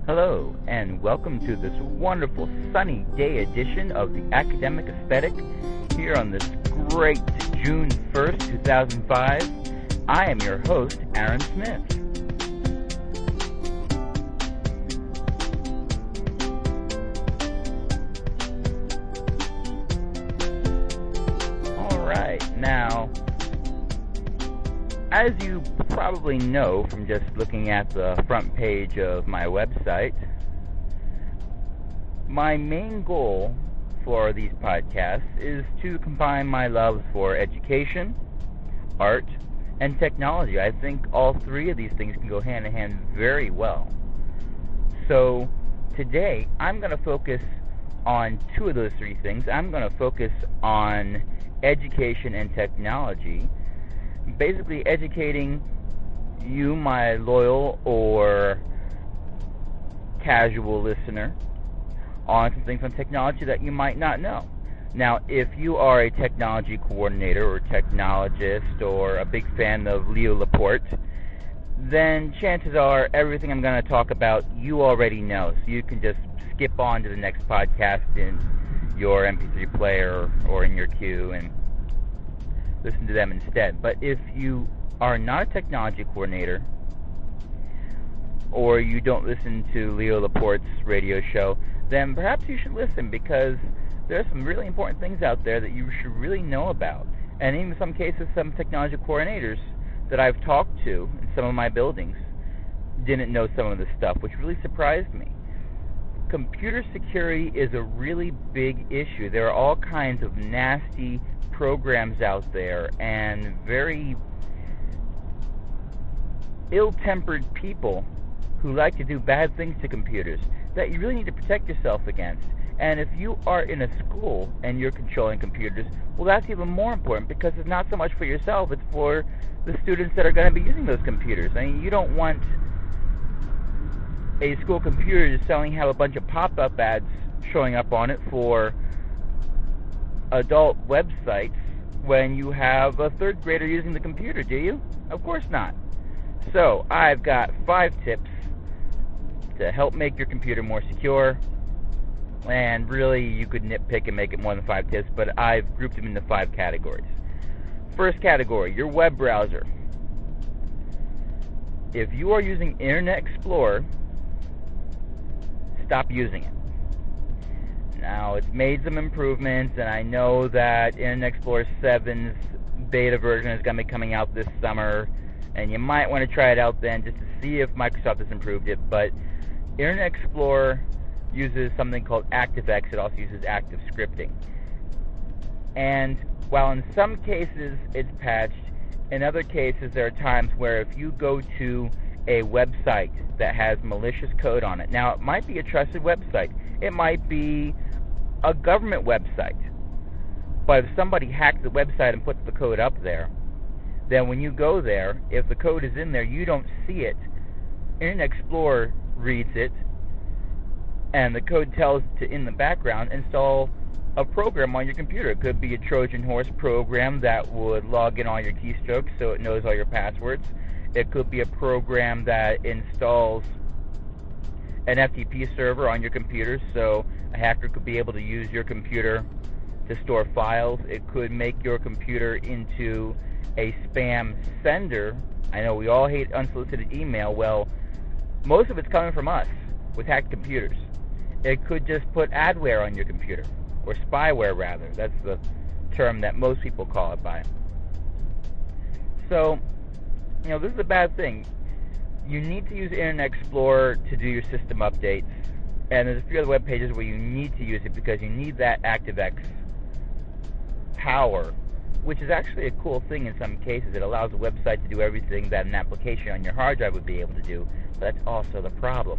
Hello, and welcome to this wonderful sunny day edition of the Academic Aesthetic here on this great June 1st, 2005. I am your host, Aaron Smith. Alright, now, as you probably know from just looking at the front page of my website, my main goal for these podcasts is to combine my love for education, art, and technology. I think all three of these things can go hand in hand very well. So today I'm going to focus on two of those three things. I'm going to focus on education and technology, basically educating you, my loyal or casual listener, on some things on technology that you might not know. Now, if you are a technology coordinator or technologist or a big fan of Leo Laporte, then chances are everything I'm going to talk about you already know. So you can just skip on to the next podcast in your MP3 player or in your queue and listen to them instead. But if you are not a technology coordinator, or you don't listen to Leo Laporte's radio show, then perhaps you should listen, because there are some really important things out there that you should really know about. And in some cases, some technology coordinators that I've talked to in some of my buildings didn't know some of this stuff, which really surprised me. Computer security is a really big issue. There are all kinds of nasty programs out there and very ill-tempered people who like to do bad things to computers that you really need to protect yourself against. And if you are in a school and you're controlling computers, well, that's even more important, because it's not so much for yourself, it's for the students that are going to be using those computers. I mean, you don't want a school computer just suddenly have a bunch of pop-up ads showing up on it for adult websites when you have a third grader using the computer, do you? Of course not. So, I've got 5 tips to help make your computer more secure, and really you could nitpick and make it more than 5 tips, but I've grouped them into 5 categories. First category, your web browser. If you are using Internet Explorer, stop using it. Now, it's made some improvements, and I know that Internet Explorer 7's beta version is going to be coming out this summer, and you might want to try it out then just to see if Microsoft has improved it. But Internet Explorer uses something called ActiveX. It also uses active scripting. And while in some cases it's patched, in other cases there are times where if you go to a website that has malicious code on it, now it might be a trusted website, it might be a government website, but if somebody hacked the website and put the code up there, then when you go there, if the code is in there, you don't see it. Internet Explorer reads it, and the code tells to, in the background, install a program on your computer. It could be a Trojan horse program that would log in all your keystrokes so it knows all your passwords. It could be a program that installs an FTP server on your computer so a hacker could be able to use your computer to store files. It could make your computer into a spam sender. I know we all hate unsolicited email. Well, most of it's coming from us with hacked computers. It could just put adware on your computer, or spyware rather. That's the term that most people call it by. So, this is a bad thing. You need to use Internet Explorer to do your system updates, and there's a few other web pages where you need to use it because you need that ActiveX power, which is actually a cool thing in some cases. It allows a website to do everything that an application on your hard drive would be able to do, but that's also the problem.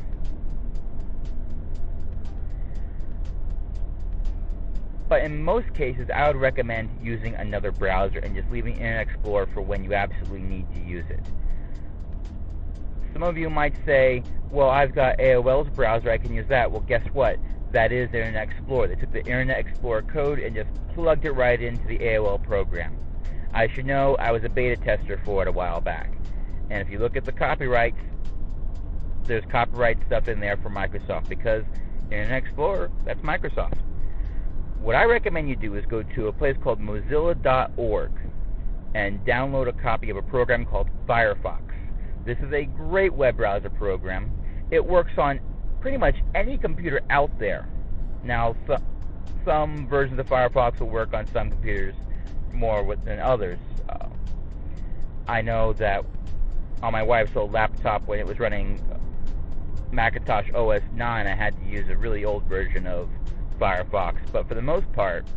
But in most cases, I would recommend using another browser and just leaving Internet Explorer for when you absolutely need to use it. Some of you might say, well, I've got AOL's browser, I can use that. Well, guess what? That is Internet Explorer. They took the Internet Explorer code and just plugged it right into the AOL program. I should know, I was a beta tester for it a while back. And if you look at the copyrights, there's copyright stuff in there for Microsoft, because Internet Explorer, that's Microsoft. What I recommend you do is go to a place called Mozilla.org and download a copy of a program called Firefox. This is a great web browser program. It works on pretty much any computer out there. Now, some versions of Firefox will work on some computers more than others. I know that on my wife's old laptop, when it was running Macintosh OS 9, I had to use a really old version of Firefox. But for the most part,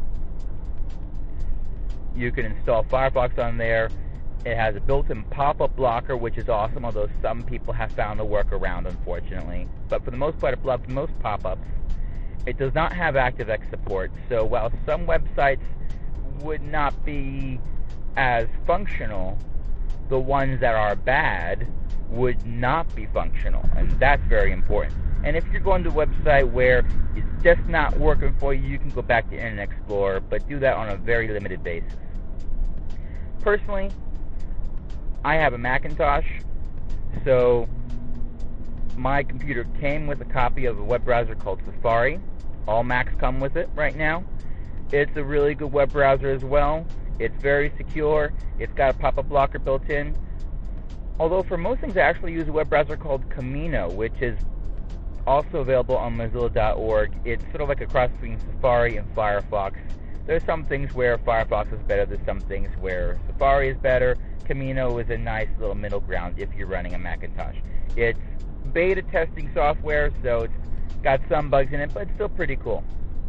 you can install Firefox on there. It has a built-in pop-up blocker, which is awesome, although some people have found a workaround, unfortunately. But for the most part, it blocks most pop-ups. It does not have ActiveX support, so while some websites would not be as functional, the ones that are bad would not be functional, and that's very important. And if you're going to a website where it's just not working for you, you can go back to Internet Explorer, but do that on a very limited basis. Personally, I have a Macintosh, so my computer came with a copy of a web browser called Safari. All Macs come with it right now. It's a really good web browser as well. It's very secure. It's got a pop-up blocker built in. Although for most things I actually use a web browser called Camino, which is also available on Mozilla.org. It's sort of like a cross between Safari and Firefox. There's some things where Firefox is better. There's some things where Safari is better. Camino is a nice little middle ground if you're running a Macintosh. It's beta testing software, so it's got some bugs in it, but it's still pretty cool.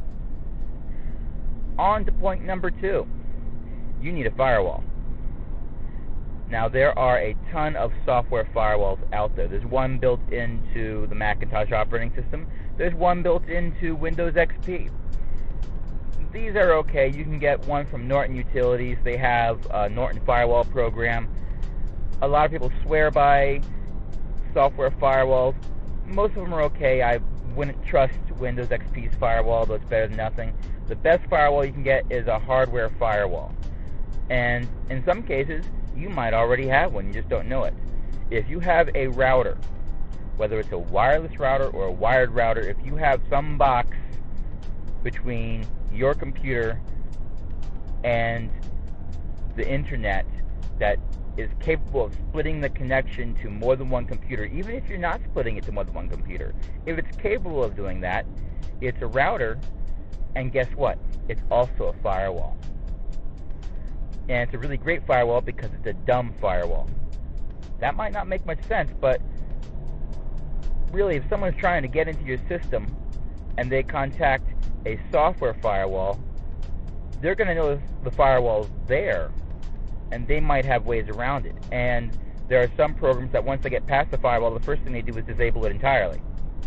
On to point number 2. You need a firewall. Now, there are a ton of software firewalls out there. There's one built into the Macintosh operating system. There's one built into Windows XP. These are okay. You can get one from Norton Utilities. They have a Norton firewall program. A lot of people swear by software firewalls. Most of them are okay. I wouldn't trust Windows XP's firewall, though it's better than nothing. The best firewall you can get is a hardware firewall. And in some cases, you might already have one, you just don't know it. If you have a router, whether it's a wireless router or a wired router, if you have some box between your computer and the internet that is capable of splitting the connection to more than one computer, even if you're not splitting it to more than one computer, if it's capable of doing that, it's a router, and guess what? It's also a firewall. And it's a really great firewall because it's a dumb firewall. That might not make much sense, but really, if someone's trying to get into your system and they contact a software firewall, they're going to know the firewall's there, and they might have ways around it. And there are some programs that once they get past the firewall, the first thing they do is disable it entirely.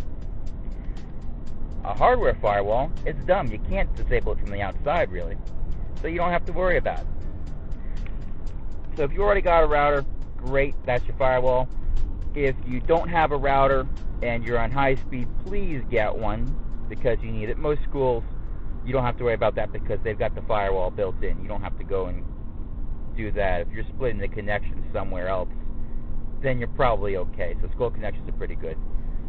A hardware firewall, it's dumb. You can't disable it from the outside, really. So you don't have to worry about it. So if you already got a router, great, that's your firewall. If you don't have a router and you're on high speed, please get one because you need it. Most schools, you don't have to worry about that because they've got the firewall built in. You don't have to go and do that. If you're splitting the connection somewhere else, then you're probably okay. So school connections are pretty good.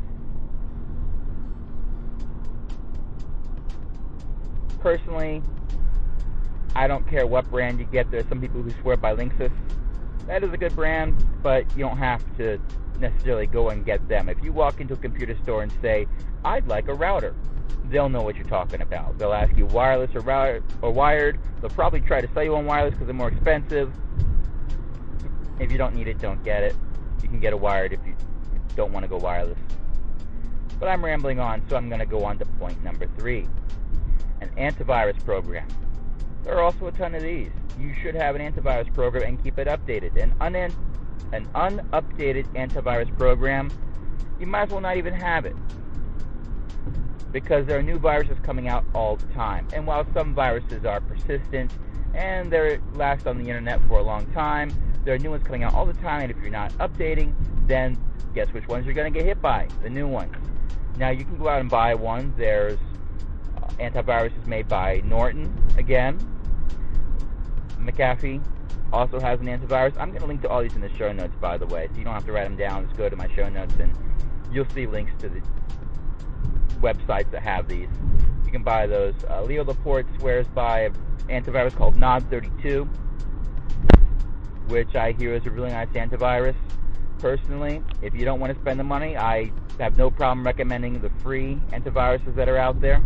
Personally, I don't care what brand you get. There's some people who swear by Linksys. That is a good brand, but you don't have to necessarily go and get them. If you walk into a computer store and say, I'd like a router, they'll know what you're talking about. They'll ask you wireless or wired. They'll probably try to sell you on wireless because they're more expensive. If you don't need it, don't get it. You can get a wired if you don't want to go wireless. But I'm rambling on, so I'm going to go on to point number 3. An antivirus program. There are also a ton of these. You should have an antivirus program and keep it updated. An unupdated antivirus program, you might as well not even have it, because there are new viruses coming out all the time. And while some viruses are persistent and they last on the internet for a long time, there are new ones coming out all the time, and if you're not updating, then guess which ones you're going to get hit by? The new ones. Now, you can go out and buy one. There's antiviruses made by Norton, again. McAfee also has an antivirus. I'm going to link to all these in the show notes, by the way, so you don't have to write them down. Just go to my show notes and you'll see links to the websites that have these. You can buy those. Leo Laporte swears by an antivirus called Nod32, which I hear is a really nice antivirus. Personally, if you don't want to spend the money, I have no problem recommending the free antiviruses that are out there.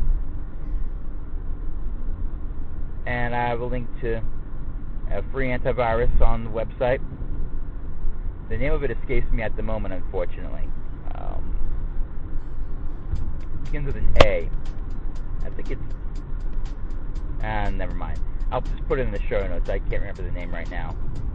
And I have a link to a free antivirus on the website. The name of it escapes me at the moment, unfortunately. It begins with an A. I think it's... never mind. I'll just put it in the show notes. I can't remember the name right now.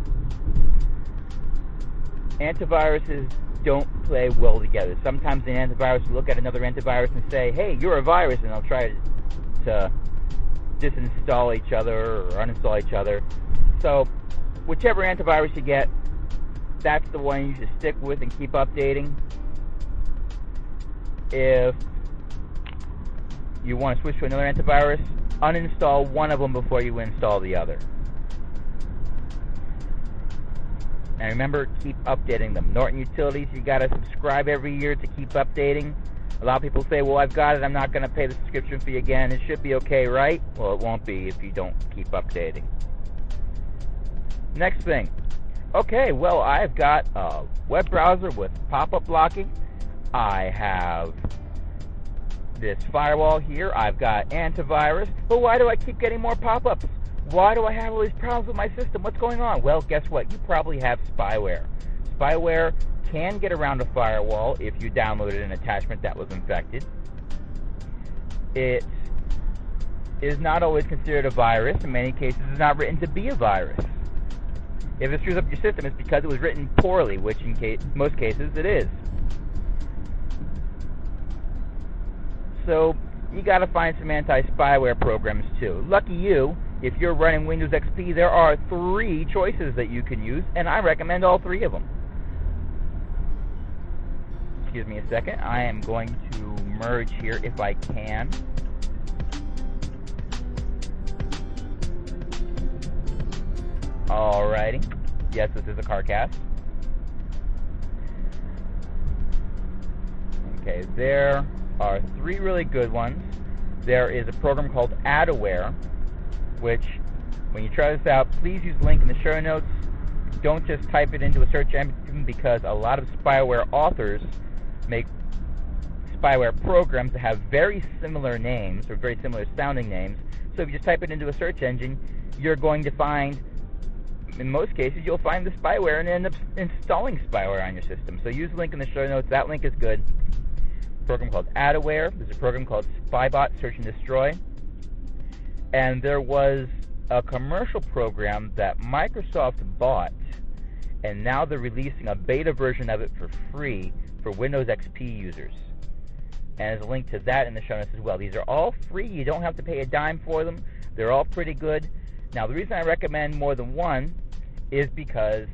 Antiviruses don't play well together. Sometimes an antivirus will look at another antivirus and say, hey, you're a virus, and they'll try to disinstall each other or uninstall each other. So, whichever antivirus you get, that's the one you should stick with and keep updating. If you want to switch to another antivirus, uninstall one of them before you install the other. And remember, keep updating them. Norton Utilities, you got to subscribe every year to keep updating. A lot of people say, well, I've got it, I'm not going to pay the subscription fee again. It should be okay, right? Well, it won't be if you don't keep updating. Next thing. Okay, well, I've got a web browser with pop-up blocking. I have this firewall here. I've got antivirus. But why do I keep getting more pop-ups? Why do I have all these problems with my system? What's going on? Well, guess what? You probably have spyware. Spyware can get around a firewall if you downloaded an attachment that was infected. It is not always considered a virus. In many cases, it's not written to be a virus. If it screws up your system, it's because it was written poorly, which in most cases it is. So you got to find some anti-spyware programs too. Lucky you, if you're running Windows XP, there are 3 choices that you can use, and I recommend all 3 of them. Excuse me a second. I am going to merge here if I can. Alrighty. Yes, this is a CarCast. Okay, there are 3 really good ones. There is a program called Adaware, which, when you try this out, please use the link in the show notes. Don't just type it into a search engine, because a lot of spyware authors make spyware programs that have very similar names, or very similar sounding names. So if you just type it into a search engine, you're going to find, in most cases, you'll find the spyware and end up installing spyware on your system. So use the link in the show notes. That link is good. A program called Adaware. There's a program called Spybot Search and Destroy. And there was a commercial program that Microsoft bought, and now they're releasing a beta version of it for free for Windows XP users. And there's a link to that in the show notes as well. These are all free. You don't have to pay a dime for them. They're all pretty good. Now, the reason I recommend more than one is because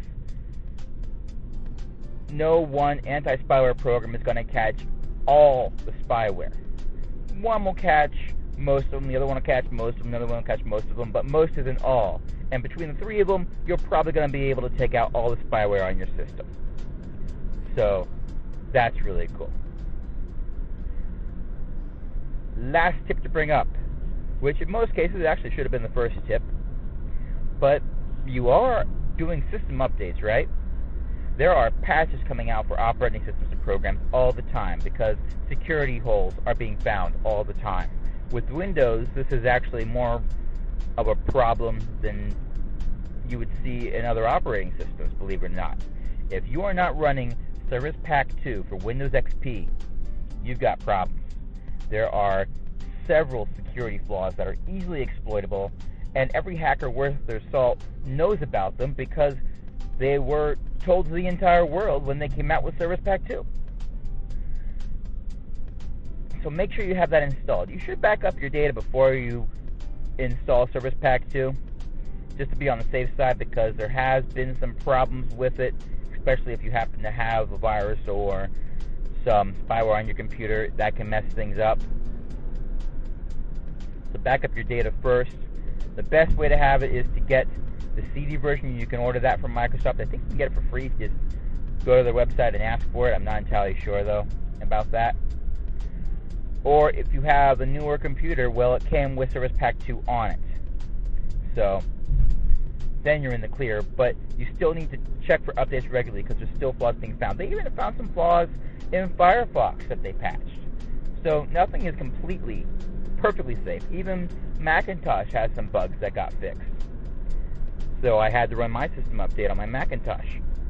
no one anti-spyware program is going to catch all the spyware. One will catch most of them, the other one will catch most of them, the other one will catch most of them, but most isn't all. And between the 3 of them, you're probably going to be able to take out all the spyware on your system. So, that's really cool. Last tip to bring up, which in most cases actually should have been the first tip, but you are doing system updates, right? There are patches coming out for operating systems and programs all the time because security holes are being found all the time. With Windows, this is actually more of a problem than you would see in other operating systems, believe it or not. If you are not running Service Pack 2 for Windows XP, you've got problems. There are several security flaws that are easily exploitable, and every hacker worth their salt knows about them because they were told to the entire world when they came out with Service Pack 2. So make sure you have that installed. You should back up your data before you install Service Pack 2, just to be on the safe side, because there has been some problems with it, especially if you happen to have a virus or some spyware on your computer that can mess things up. So back up your data first. The best way to have it is to get the CD version. You can order that from Microsoft. I think you can get it for free if you just go to their website and ask for it. I'm not entirely sure, though. about that. Or if you have a newer computer, well, it came with Service Pack 2 on it. So then you're in the clear, but you still need to check for updates regularly because there's still flaws being found. They even found some flaws in Firefox that they patched. So nothing is completely, perfectly safe. Even Macintosh has some bugs that got fixed. So I had to run my system update on my Macintosh.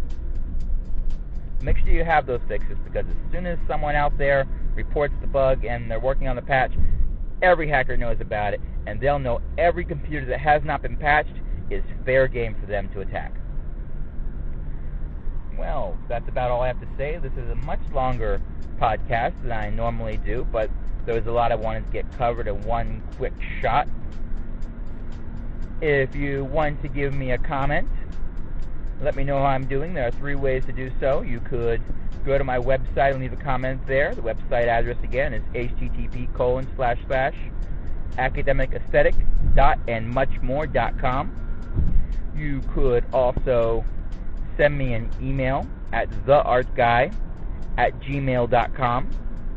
Make sure you have those fixes, because as soon as someone out there reports the bug and they're working on the patch, every hacker knows about it, and they'll know every computer that has not been patched is fair game for them to attack. Well, that's about all I have to say. This is a much longer podcast than I normally do, but there was a lot I wanted to get covered in one quick shot. If you want to give me a comment, let me know how I'm doing. There are 3 ways to do so. You could go to my website and leave a comment there. The website address again is http://academicaesthetic.andmuchmore.com. You could also send me an email at theartguy@gmail.com.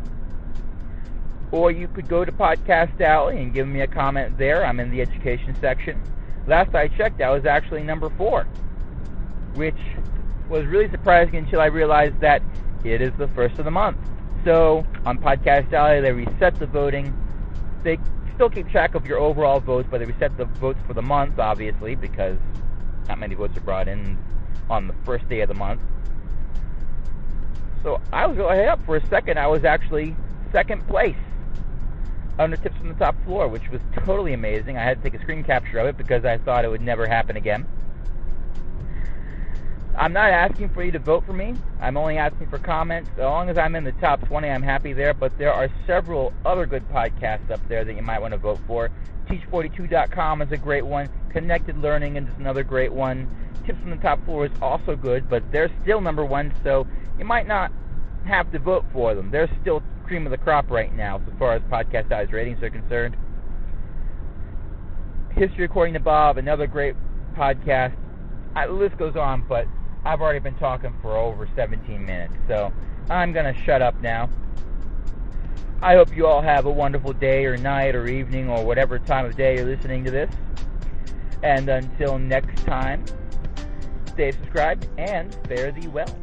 Or you could go to Podcast Alley and give me a comment there. I'm in the education section. Last I checked, I was actually number 4, which was really surprising until I realized that it is the first of the month. So on Podcast Alley, they reset the voting. They still keep track of your overall votes, but they reset the votes for the month, obviously, because not many votes are brought in on the first day of the month. So I was really up. For a second, I was actually second place under Tips from the Top Floor, which was totally amazing. I had to take a screen capture of it because I thought it would never happen again. I'm not asking for you to vote for me. I'm only asking for comments. As long as I'm in the top 20, I'm happy there. But there are several other good podcasts up there that you might want to vote for. Teach42.com is a great one. Connected Learning is another great one. Tips from the Top Floor is also good, but they're still number 1, so you might not have to vote for them. They're still cream of the crop right now as far as Podcast Alley's ratings are concerned. History According to Bob, another great podcast. The list goes on, but I've already been talking for over 17 minutes, so I'm going to shut up now. I hope you all have a wonderful day or night or evening or whatever time of day you're listening to this. And until next time, stay subscribed and fare thee well.